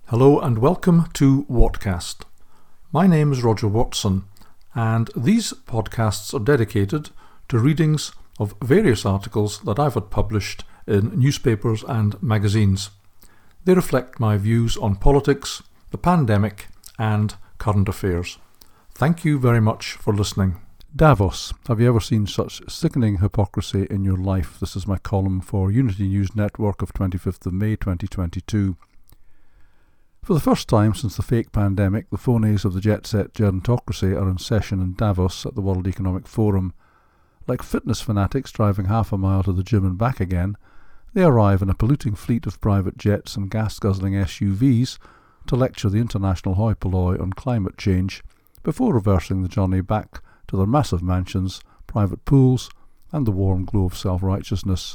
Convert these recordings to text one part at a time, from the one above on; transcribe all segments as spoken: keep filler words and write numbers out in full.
Hello and welcome to Whatcast. My name is Roger Watson, and these podcasts are dedicated to readings of various articles that I've had published in newspapers and magazines. They reflect my views on politics, the pandemic, and current affairs. Thank you very much for listening. Davos. Have you ever seen such sickening hypocrisy in your life? This is my column for Unity News Network of twenty-fifth of May twenty twenty-two. For the first time since the fake pandemic, the phonies of the jet-set gerontocracy are in session in Davos at the World Economic Forum. Like fitness fanatics driving half a mile to the gym and back again, they arrive in a polluting fleet of private jets and gas-guzzling S U Vs to lecture the international hoi polloi on climate change before reversing the journey back to their massive mansions, private pools, and the warm glow of self-righteousness.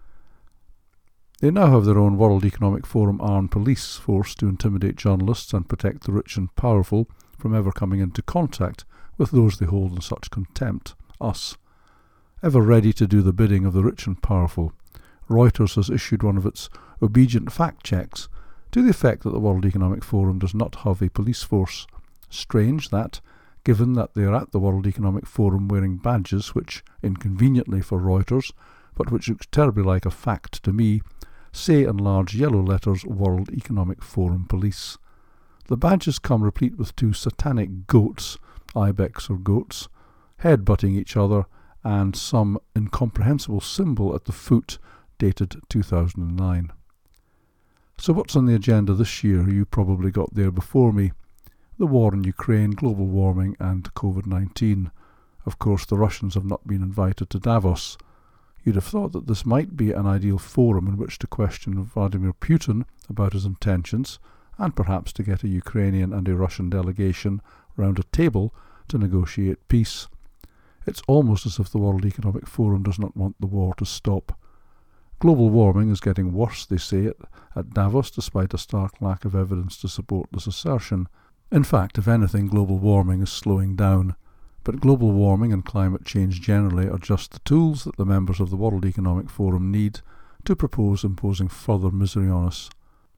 They now have their own World Economic Forum armed police force to intimidate journalists and protect the rich and powerful from ever coming into contact with those they hold in such contempt, us. Ever ready to do the bidding of the rich and powerful, Reuters has issued one of its obedient fact-checks to the effect that the World Economic Forum does not have a police force. Strange that, given that they are at the World Economic Forum wearing badges which, inconveniently for Reuters, but which looks terribly like a fact to me, say in large yellow letters World Economic Forum Police. The badges come replete with two satanic goats, ibex or goats, head-butting each other, and some incomprehensible symbol at the foot dated two thousand nine. So what's on the agenda this year? You probably got there before me. The war in Ukraine, global warming and covid nineteen. Of course, the Russians have not been invited to Davos. You'd have thought that this might be an ideal forum in which to question Vladimir Putin about his intentions, and perhaps to get a Ukrainian and a Russian delegation round a table to negotiate peace. It's almost as if the World Economic Forum does not want the war to stop. Global warming is getting worse, they say, at, at Davos, despite a stark lack of evidence to support this assertion. In fact, if anything, global warming is slowing down. But global warming and climate change generally are just the tools that the members of the World Economic Forum need to propose imposing further misery on us.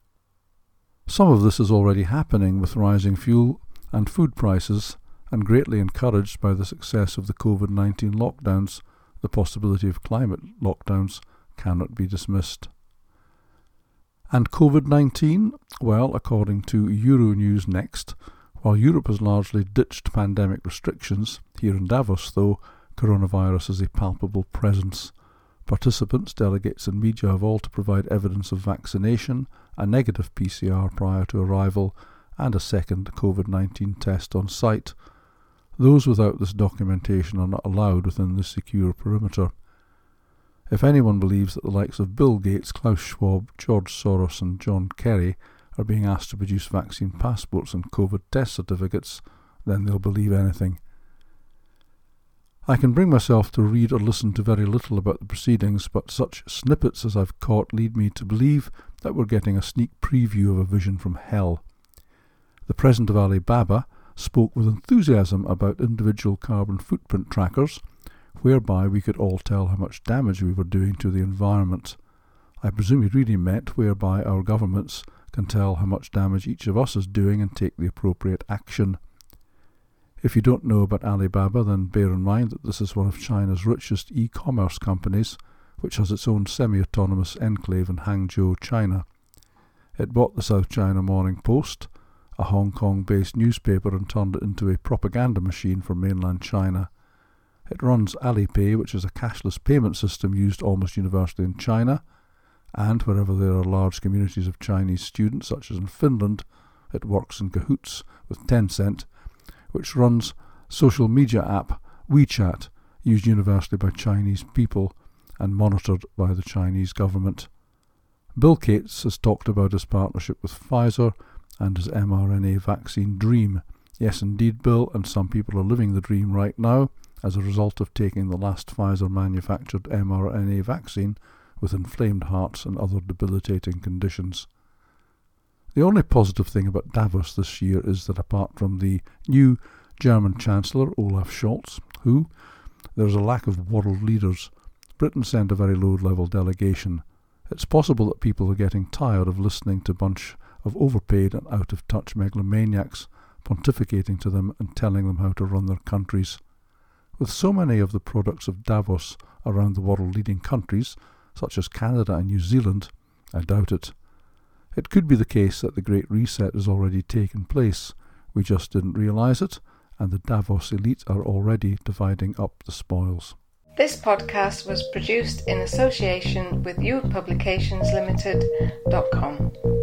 Some of this is already happening with rising fuel and food prices, and greatly encouraged by the success of the covid nineteen lockdowns, the possibility of climate lockdowns cannot be dismissed. And covid nineteen? Well, according to Euronews Next, while Europe has largely ditched pandemic restrictions, here in Davos, though, coronavirus is a palpable presence. Participants, delegates and media have all to provide evidence of vaccination, a negative P C R prior to arrival, and a second covid nineteen test on site. Those without this documentation are not allowed within the secure perimeter. If anyone believes that the likes of Bill Gates, Klaus Schwab, George Soros and John Kerry are being asked to produce vaccine passports and COVID test certificates, then they'll believe anything. I can bring myself to read or listen to very little about the proceedings, but such snippets as I've caught lead me to believe that we're getting a sneak preview of a vision from hell. The president of Alibaba spoke with enthusiasm about individual carbon footprint trackers, whereby we could all tell how much damage we were doing to the environment. I presume he really meant whereby our governments can tell how much damage each of us is doing and take the appropriate action. If you don't know about Alibaba, then bear in mind that this is one of China's richest e-commerce companies, which has its own semi-autonomous enclave in Hangzhou, China. It bought the South China Morning Post, a Hong Kong-based newspaper, and turned it into a propaganda machine for mainland China. It runs Alipay, which is a cashless payment system used almost universally in China, and wherever there are large communities of Chinese students, such as in Finland, it works in cahoots with Tencent, which runs social media app WeChat, used universally by Chinese people and monitored by the Chinese government. Bill Gates has talked about his partnership with Pfizer and his mRNA vaccine dream. Yes, indeed, Bill, and some people are living the dream right now as a result of taking the last Pfizer-manufactured mRNA vaccine with inflamed hearts and other debilitating conditions. The only positive thing about Davos this year is that apart from the new German Chancellor Olaf Scholz, who, there is a lack of world leaders, Britain sent a very low-level delegation. It's possible that people are getting tired of listening to a bunch of overpaid and out-of-touch megalomaniacs pontificating to them and telling them how to run their countries. With so many of the products of Davos around the world leading countries, such as Canada and New Zealand, I doubt it. It could be the case that the Great Reset has already taken place. We just didn't realise it, and the Davos elite are already dividing up the spoils. This podcast was produced in association with you publications limited dot com.